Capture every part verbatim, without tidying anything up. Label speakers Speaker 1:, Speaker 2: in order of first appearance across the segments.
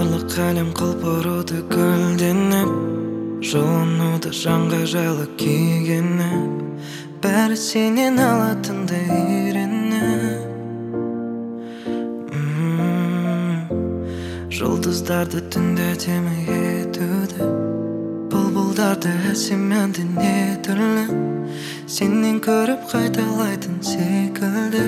Speaker 1: барлық әлем қылып ұруды гүлденіп, жылынуды жанға жайлы күйгеніп, бәрі сенен алатынды үйреніп. Жұлдыздарды түнде әдемі етуді, бұлбұлдарды әсем әніне түрлі, сенен көріп қайталайтын секілді.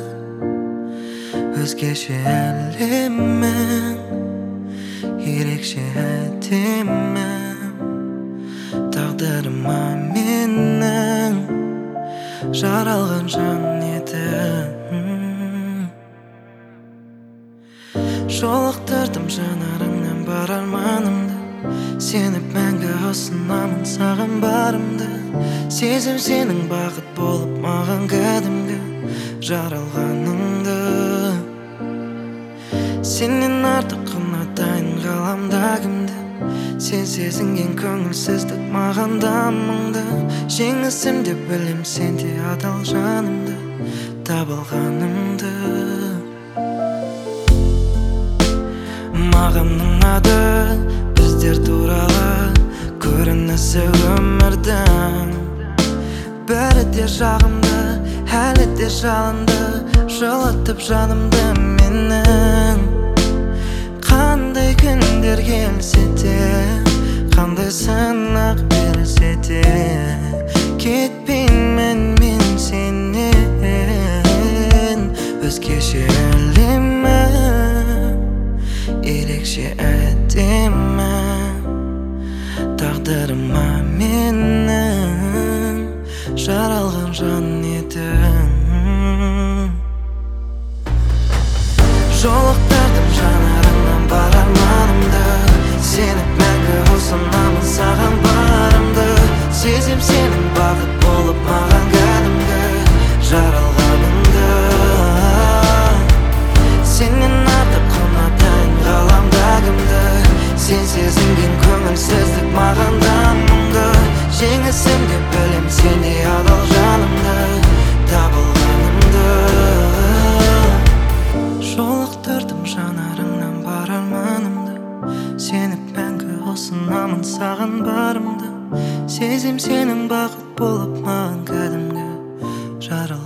Speaker 1: Өзгеше әлемің, ерекше әдемім, тағдырыма менің жаралған жан едің. Жолықтырдым жанарыңнан бар арманымды, сеніп мәңгі ұсынамын саған барымды. Сезім сенің бақыт болып маған кәдімгі жаралғаныңды. Сенен артық ұнатайын ғаламда кімді, сен сезінген көңілсіздік мағанда мұңды. Жеңісім деп білем сенде адал жанымды, табылғанымды. Маған ұнады біздер туралы көрінісі өмірдің, бәрі де жағымды, әлі де жалынды, жылытып жанымды менің. Қандай күндер келсе де, қандай сынақ берсе де, кетпеймін мен сенен. Өзгеше әлемім, ерекше әдемім, тағдырыма менің жаралған жан едің. Жолықтырдым жанарыңнан бар арманымды, сеніп мәңгі ұсынамын саған барымды. Сезім сенің бақыт болып маған кәдімгі жаралғаныңды. Сенен артық ұнатайын ғаламда кімді, сен сезінген көңілсіздік мағанда мұңды. Жеңісім деп білем сенде адал жанымды, табылғанымды. Жолықтырдым жанарыңнан бар арманымды, сеніп мәңгі ұсынамын саған барымды. Сезім сенің бақыт болып маған кәдімгі жарал